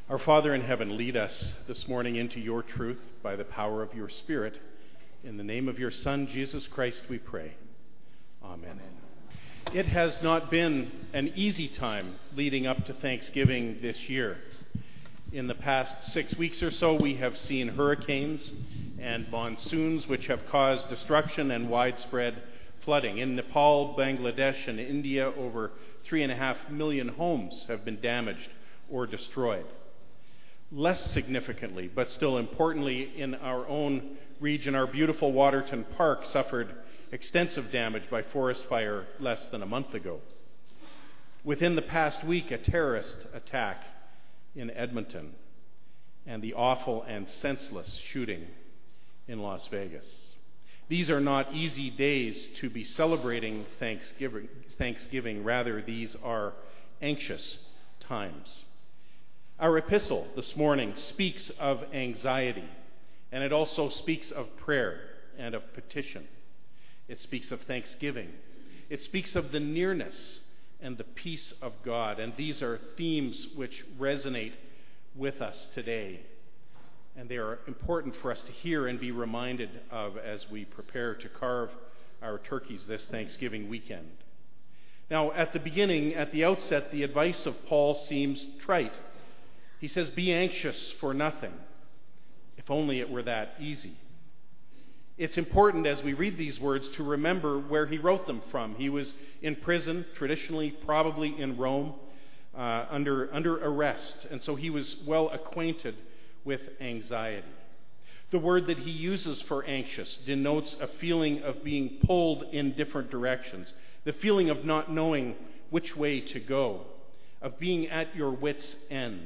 Our Father in heaven, lead us this morning into your truth by the power of your Spirit. In the name of your Son, Jesus Christ, we pray. Amen. It has not been an easy time leading up to Thanksgiving this year. In the past 6 weeks or so, we have seen hurricanes and monsoons which have caused destruction and widespread flooding. In Nepal, Bangladesh, and India, over 3.5 million homes have been damaged or destroyed. Less significantly, but still importantly, in our own region, our beautiful Waterton Park suffered extensive damage by forest fire less than a month ago. Within the past week, a terrorist attack in Edmonton and the awful and senseless shooting in Las Vegas. These are not easy days to be celebrating Thanksgiving. Rather, these are anxious times. Our epistle this morning speaks of anxiety, and it also speaks of prayer and of petition. It speaks of thanksgiving. It speaks of the nearness and the peace of God, and these are themes which resonate with us today, and they are important for us to hear and be reminded of as we prepare to carve our turkeys this Thanksgiving weekend. Now, at the outset, the advice of Paul seems trite. He says, be anxious for nothing. If only it were that easy. It's important as we read these words to remember where he wrote them from. He was in prison, traditionally probably in Rome, under arrest, and so he was well acquainted with anxiety. The word that he uses for anxious denotes a feeling of being pulled in different directions, the feeling of not knowing which way to go, of being at your wits' end.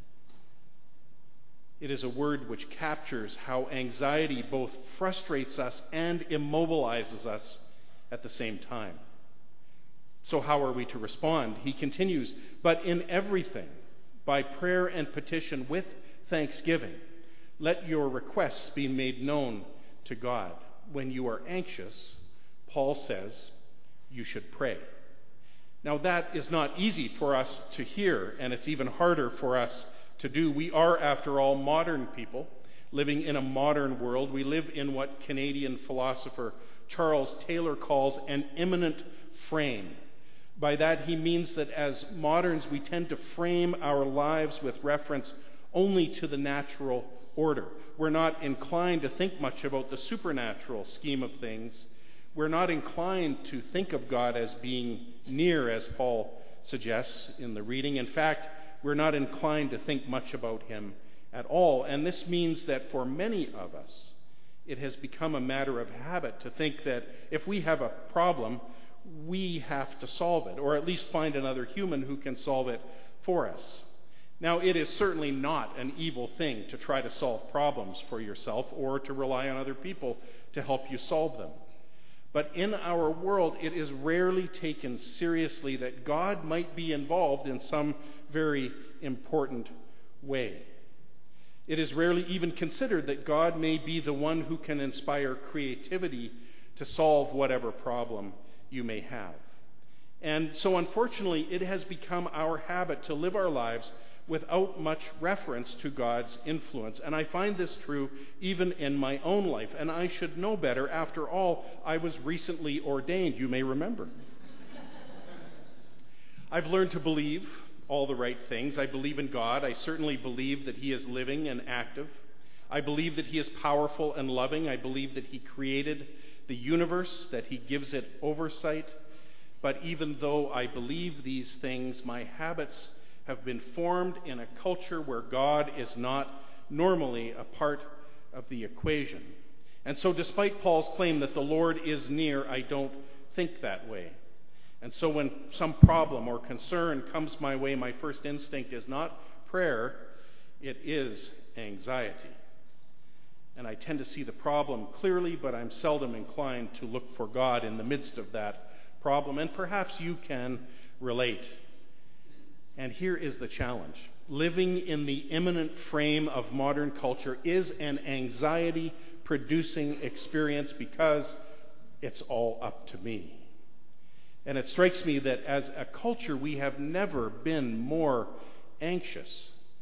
It is a word which captures how anxiety both frustrates us and immobilizes us at the same time. So how are we to respond? He continues, but in everything, by prayer and petition with thanksgiving, let your requests be made known to God. When you are anxious, Paul says, you should pray. Now that is not easy for us to hear, and it's even harder for us to do. We are, after all, modern people living in a modern world. We live in what Canadian philosopher Charles Taylor calls an immanent frame. By that he means that as moderns we tend to frame our lives with reference only to the natural order. We're not inclined to think much about the supernatural scheme of things. We're not inclined to think of God as being near, as Paul suggests in the reading. In fact, we're not inclined to think much about him at all. And this means that for many of us, it has become a matter of habit to think that if we have a problem, we have to solve it, or at least find another human who can solve it for us. Now, it is certainly not an evil thing to try to solve problems for yourself or to rely on other people to help you solve them. But in our world, it is rarely taken seriously that God might be involved in some very important way. It is rarely even considered that God may be the one who can inspire creativity to solve whatever problem you may have. And so, unfortunately, it has become our habit to live our lives without much reference to God's influence. And I find this true even in my own life. And I should know better. After all, I was recently ordained, you may remember. I've learned to believe all the right things. I believe in God. I certainly believe that he is living and active. I believe that he is powerful and loving. I believe that he created the universe, that he gives it oversight. But even though I believe these things, my habits have been formed in a culture where God is not normally a part of the equation. And so despite Paul's claim that the Lord is near, I don't think that way. And so when some problem or concern comes my way, my first instinct is not prayer, it is anxiety. And I tend to see the problem clearly, but I'm seldom inclined to look for God in the midst of that problem. And perhaps you can relate. And here is the challenge. Living in the immanent frame of modern culture is an anxiety-producing experience because it's all up to me. And it strikes me that as a culture, we have never been more anxious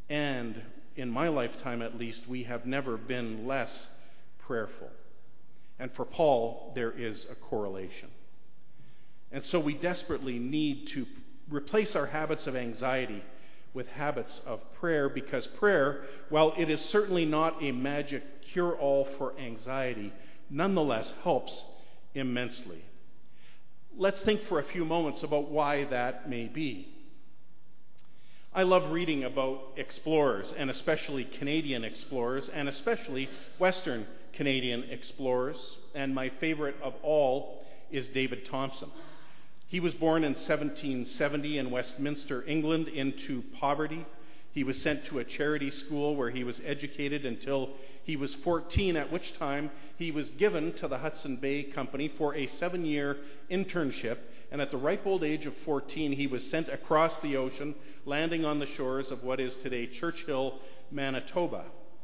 And in my lifetime, at least, we have never been less prayerful. And for Paul, there is a correlation. And so we desperately need to replace our habits of anxiety with habits of prayer, because prayer, while it is certainly not a magic cure-all for anxiety, nonetheless helps immensely. Let's think for a few moments about why that may be. I love reading about explorers, and especially Canadian explorers, and especially Western Canadian explorers, and my favorite of all is David Thompson. He was born in 1770 in Westminster, England, into poverty. He was sent to a charity school where he was educated until he was 14, at which time he was given to the Hudson Bay Company for a 7-year internship. And at the ripe old age of 14, he was sent across the ocean, landing on the shores of what is today Churchill, Manitoba.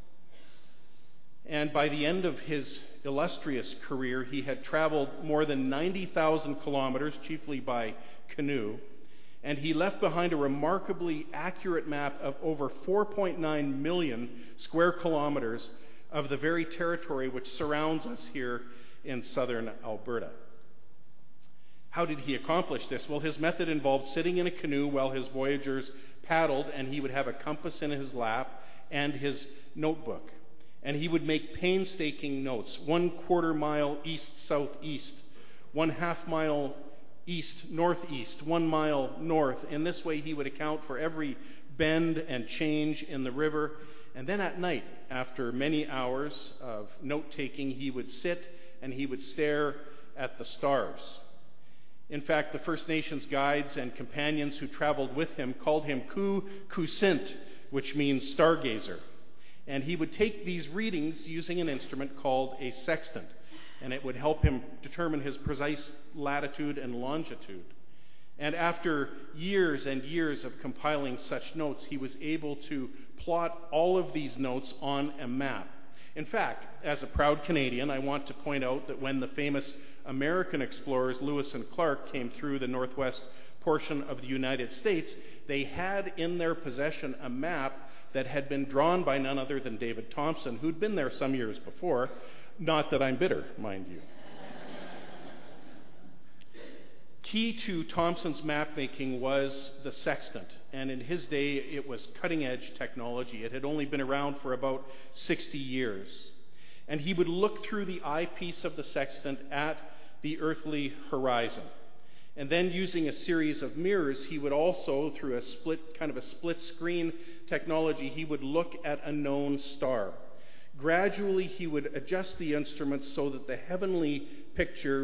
And by the end of his illustrious career, he had traveled more than 90,000 kilometers, chiefly by canoe, and he left behind a remarkably accurate map of over 4.9 million square kilometers of the very territory which surrounds us here in southern Alberta. How did he accomplish this? Well, his method involved sitting in a canoe while his voyagers paddled, and he would have a compass in his lap and his notebook. And he would make painstaking notes, 1/4 mile east-southeast, 1/2 mile east-northeast, 1 mile north. In this way, he would account for every bend and change in the river. And then at night, after many hours of note-taking, he would sit and he would stare at the stars. In fact, the First Nations guides and companions who traveled with him called him Kusint, which means stargazer. And he would take these readings using an instrument called a sextant, and it would help him determine his precise latitude and longitude. And after years and years of compiling such notes, he was able to plot all of these notes on a map. In fact, as a proud Canadian, I want to point out that when the famous American explorers Lewis and Clark came through the northwest portion of the United States, they had in their possession a map that had been drawn by none other than David Thompson, who'd been there some years before. Not that I'm bitter, mind you. Key to Thompson's map making was the sextant, and in his day it was cutting-edge technology. It had only been around for about 60 years. And he would look through the eyepiece of the sextant at the earthly horizon. And then using a series of mirrors, he would also, through a split screen technology, he would look at a known star. Gradually, he would adjust the instruments so that the heavenly picture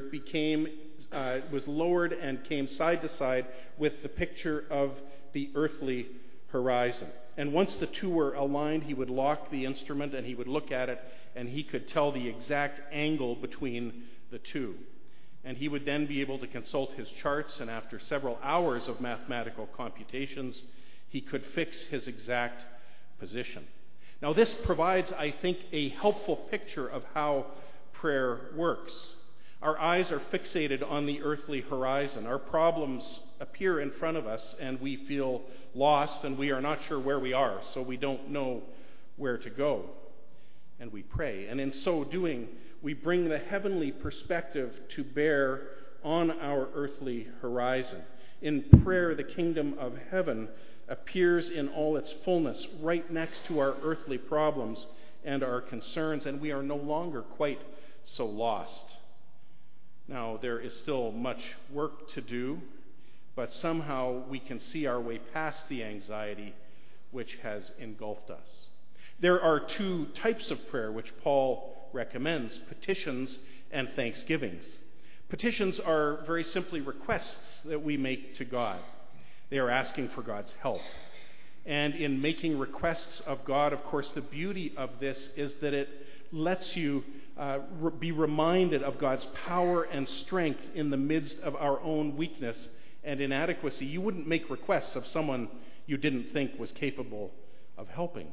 was lowered and came side to side with the picture of the earthly horizon. And once the two were aligned, he would lock the instrument and he would look at it, and he could tell the exact angle between the two. And he would then be able to consult his charts, and after several hours of mathematical computations, he could fix his exact position. Now, this provides, I think, a helpful picture of how prayer works. Our eyes are fixated on the earthly horizon. Our problems appear in front of us, and we feel lost, and we are not sure where we are, so we don't know where to go. And we pray. And in so doing, we bring the heavenly perspective to bear on our earthly horizon. In prayer, the kingdom of heaven appears in all its fullness right next to our earthly problems and our concerns, and we are no longer quite so lost. Now, there is still much work to do, but somehow we can see our way past the anxiety which has engulfed us. There are two types of prayer which Paul recommends: petitions and thanksgivings. Petitions are very simply requests that we make to God. They are asking for God's help. And in making requests of God, of course, the beauty of this is that it lets you be reminded of God's power and strength in the midst of our own weakness and inadequacy. You wouldn't make requests of someone you didn't think was capable of helping.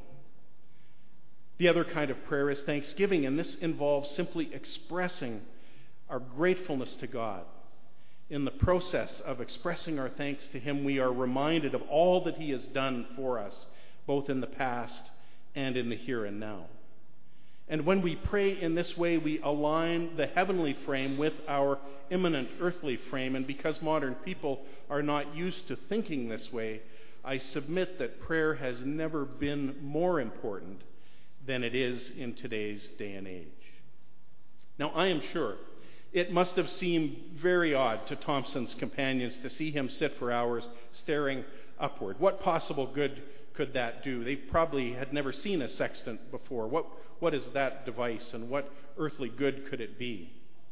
The other kind of prayer is thanksgiving, and this involves simply expressing our gratefulness to God. In the process of expressing our thanks to Him, we are reminded of all that He has done for us, both in the past and in the here and now. And when we pray in this way, we align the heavenly frame with our imminent earthly frame. And because modern people are not used to thinking this way, I submit that prayer has never been more important than it is in today's day and age. Now, I am sure it must have seemed very odd to Thompson's companions to see him sit for hours staring upward. What possible good could that do? They probably had never seen a sextant before. What is that device, and what earthly good could it be?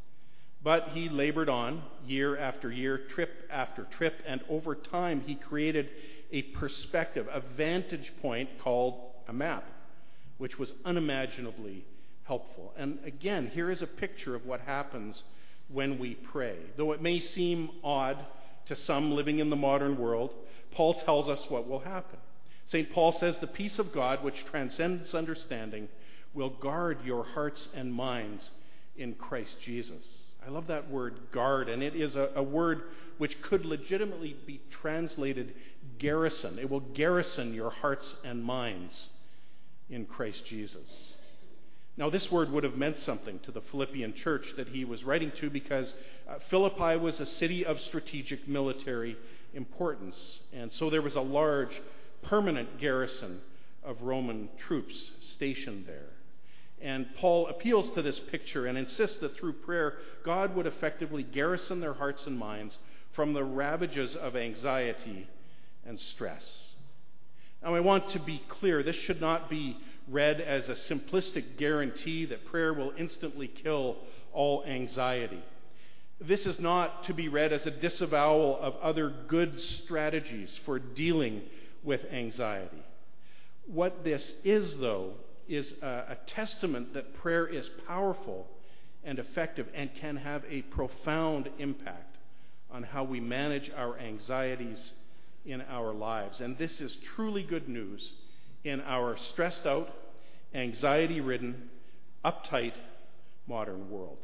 But he labored on, year after year, trip after trip, and over time he created a perspective, a vantage point called a map, which was unimaginably helpful. And again, here is a picture of what happens when we pray. Though it may seem odd to some living in the modern world, Paul tells us what will happen. St. Paul says, "The peace of God, which transcends understanding, will guard your hearts and minds in Christ Jesus." I love that word, guard, and it is a word which could legitimately be translated garrison. It will garrison your hearts and minds in Christ Jesus. Now, this word would have meant something to the Philippian church that he was writing to, because Philippi was a city of strategic military importance, and so there was a large permanent garrison of Roman troops stationed there. And Paul appeals to this picture and insists that through prayer, God would effectively garrison their hearts and minds from the ravages of anxiety and stress. Now, I want to be clear, this should not be read as a simplistic guarantee that prayer will instantly kill all anxiety. This is not to be read as a disavowal of other good strategies for dealing with anxiety. What this is, though, is a testament that prayer is powerful and effective and can have a profound impact on how we manage our anxieties in our lives. And this is truly good news in our stressed out, anxiety-ridden, uptight modern world.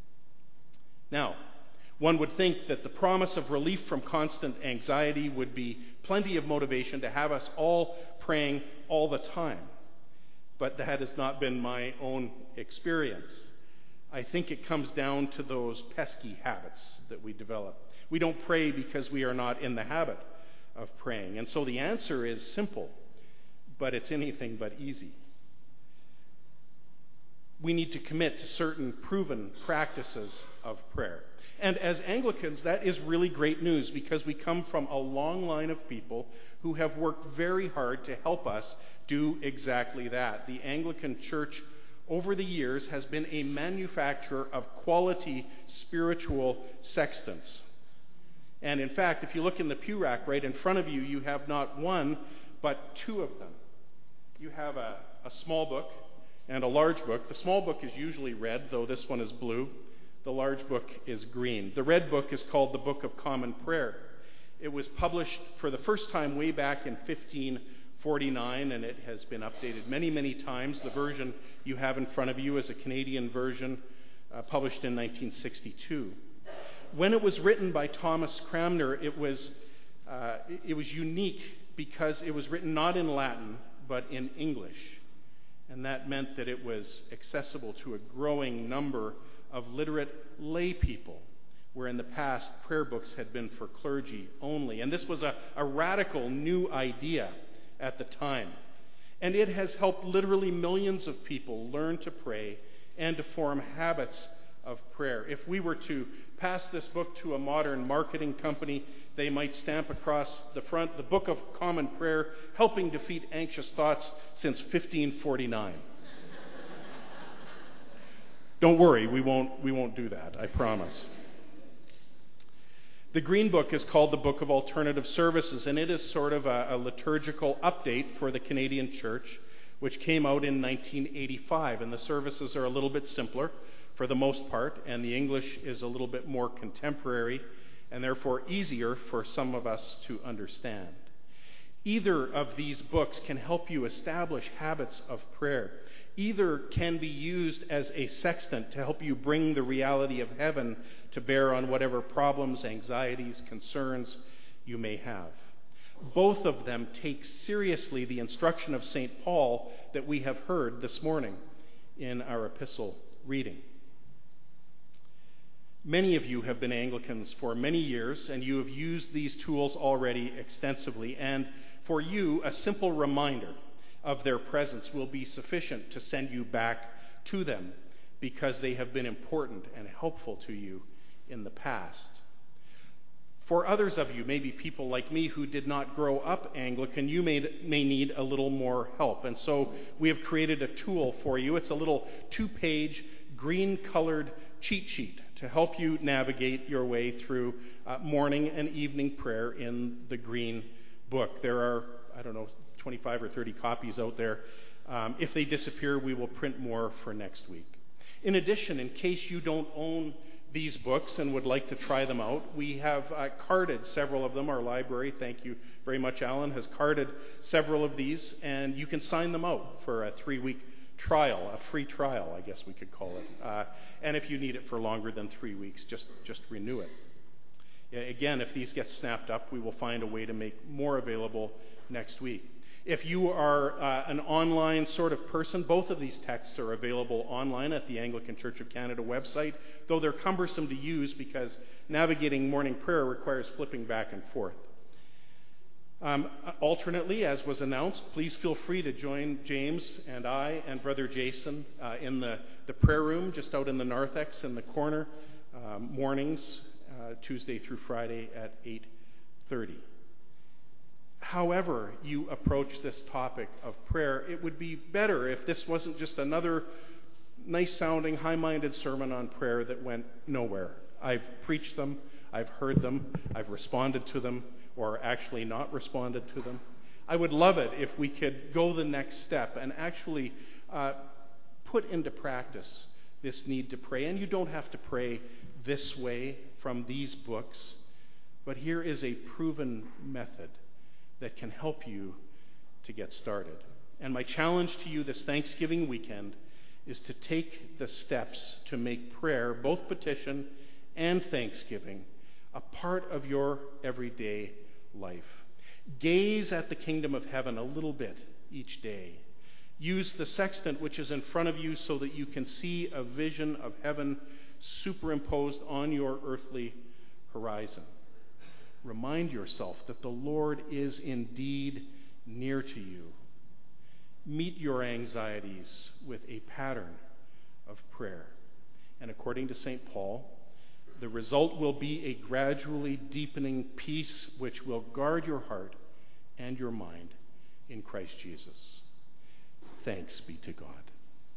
Now, one would think that the promise of relief from constant anxiety would be plenty of motivation to have us all praying all the time. But that has not been my own experience. I think it comes down to those pesky habits that we develop. We don't pray because we are not in the habit of praying. And so the answer is simple, but it's anything but easy. We need to commit to certain proven practices of prayer. And as Anglicans, that is really great news, because we come from a long line of people who have worked very hard to help us do exactly that. The Anglican Church over the years has been a manufacturer of quality spiritual sextants. And in fact, if you look in the pew rack right in front of you, you have not one, but two of them. You have a small book and a large book. The small book is usually red, though this one is blue. The large book is green. The red book is called the Book of Common Prayer. It was published for the first time way back in 1549, and it has been updated many, many times. The version you have in front of you is a Canadian version published in 1962. When it was written by Thomas Cranmer, it was unique because it was written not in Latin, but in English. And that meant that it was accessible to a growing number of literate lay people, where in the past prayer books had been for clergy only. And this was a radical new idea at the time. And it has helped literally millions of people learn to pray and to form habits of prayer. If we were to pass this book to a modern marketing company, they might stamp across the front, the Book of Common Prayer, helping defeat anxious thoughts since 1549. Don't worry, we won't do that, I promise. The Green Book is called the Book of Alternative Services, and it is sort of a liturgical update for the Canadian Church, which came out in 1985. And the services are a little bit simpler for the most part, and the English is a little bit more contemporary, and therefore easier for some of us to understand. Either of these books can help you establish habits of prayer. Either can be used as a sextant to help you bring the reality of heaven to bear on whatever problems, anxieties, concerns you may have. Both of them take seriously the instruction of St. Paul that we have heard this morning in our epistle reading. Many of you have been Anglicans for many years, and you have used these tools already extensively. And for you, a simple reminder of their presence will be sufficient to send you back to them, because they have been important and helpful to you in the past. For others of you, maybe people like me who did not grow up Anglican, you may need a little more help. And so we have created a tool for you. It's a little 2-page green-colored cheat sheet to help you navigate your way through morning and evening prayer in the Green Book. There are, 25 or 30 copies out there. If they disappear, we will print more for next week. In addition, in case you don't own these books and would like to try them out, we have carded several of them. Our library, thank you very much, Alan, has carded several of these, and you can sign them out for a 3-week trial, a free trial, I guess we could call it. And if you need it for longer than 3 weeks, just renew it. Again, if these get snapped up, we will find a way to make more available next week. If you are an online sort of person, both of these texts are available online at the Anglican Church of Canada website, though they're cumbersome to use because navigating morning prayer requires flipping back and forth. Alternately, as was announced, please feel free to join James and I and Brother Jason in the prayer room just out in the narthex in the corner, mornings, Tuesday through Friday at 8:30. However you approach this topic of prayer, it would be better if this wasn't just another nice-sounding, high-minded sermon on prayer that went nowhere. I've preached them, I've heard them, I've responded to them, or actually not responded to them. I would love it if we could go the next step and actually put into practice this need to pray. And you don't have to pray this way from these books, but here is a proven method that can help you to get started. And my challenge to you this Thanksgiving weekend is to take the steps to make prayer, both petition and thanksgiving, a part of your everyday life. Gaze at the kingdom of heaven a little bit each day. Use the sextant which is in front of you so that you can see a vision of heaven superimposed on your earthly horizon. Remind yourself that the Lord is indeed near to you. Meet your anxieties with a pattern of prayer. And according to St. Paul, the result will be a gradually deepening peace which will guard your heart and your mind in Christ Jesus. Thanks be to God.